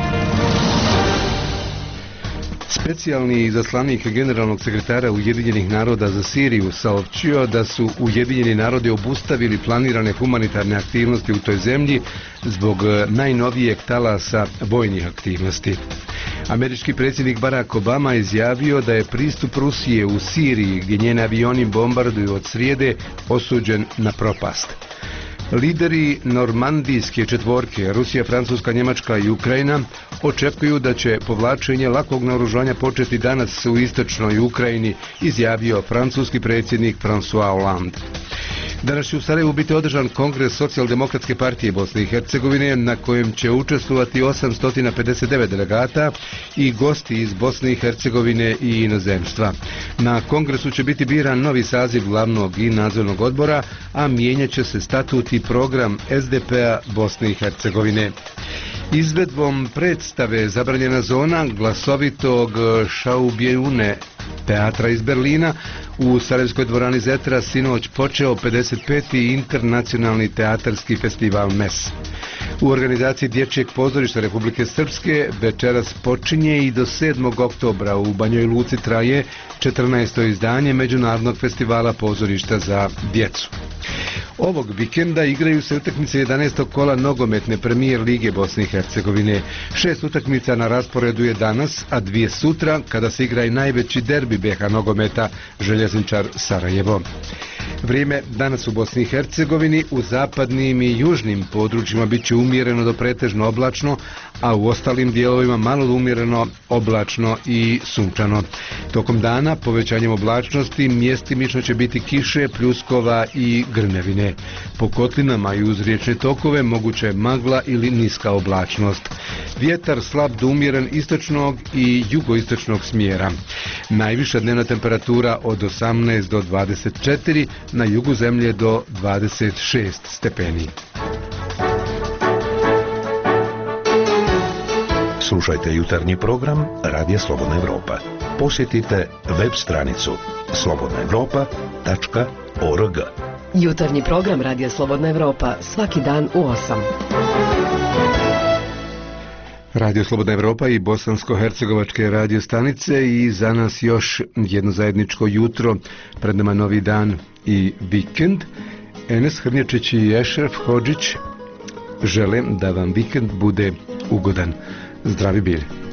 Specijalni izaslanik generalnog sekretara Ujedinjenih naroda za Siriju saopćio da su Ujedinjeni narodi obustavili planirane humanitarne aktivnosti u toj zemlji zbog najnovijeg talasa vojnih aktivnosti. Američki predsjednik Barack Obama izjavio da je pristup Rusije u Siriji, gdje njeni avioni bombarduju od srijede, osuđen na propast. Lideri normandijske četvorke, Rusija, Francuska, Njemačka i Ukrajina, očekuju da će povlačenje lakog naoružanja početi danas u istočnoj Ukrajini, izjavio francuski predsjednik François Hollande. Danas će u Sarajevu biti održan kongres Socijaldemokratske partije Bosne i Hercegovine, na kojem će učestvovati 859 delegata i gosti iz Bosne i Hercegovine i inozemstva. Na kongresu će biti biran novi saziv glavnog i nadzornog odbora, a mijenjat će se statut i program SDP-a Bosne i Hercegovine. Izvedbom predstave Zabranjena zona glasovitog Schaubühne teatra iz Berlina u Sarajevskoj dvorani Zetra sinoć počeo 55. internacionalni teatarski festival MES. U organizaciji Dječjeg pozorišta Republike Srpske večeras počinje i do 7. oktobra u Banjoj Luci traje 14. izdanje Međunarodnog festivala pozorišta za djecu. Ovog vikenda igraju se utakmice 11. kola nogometne premijer lige Bosne i Hercegovine. 6 utakmica na rasporedu je danas, a 2 sutra, kada se igra i najveći derbi BiH nogometa, Željezničar Sarajevo. Vrijeme danas u Bosni i Hercegovini u zapadnim i južnim područjima bit će umjereno do pretežno oblačno, a u ostalim dijelovima malo do umjereno oblačno i sunčano. Tokom dana povećanjem oblačnosti mjestimično će biti kiše, pljuskova i grmljavine. Po kotlinama i uz riječne tokove moguća je magla ili niska oblačnost. Vjetar slab do umjeren istočnog i jugoistočnog smjera. Najviša dnevna temperatura od 18 do 24, na jugu zemlje do 26 stepeni. Slušajte jutarnji program Radija Slobodna Evropa. Posjetite web stranicu slobodnaevropa.org. Jutarnji program Radija Slobodna Evropa svaki dan u 8. Radio Slobodna Evropa i bosansko-hercegovačke radio stanice i za nas još jedno zajedničko jutro, pred nama novi dan i vikend. Enes Hrnjačić i Ešref Hodžić žele da vam vikend bude ugodan. Zdravi bili.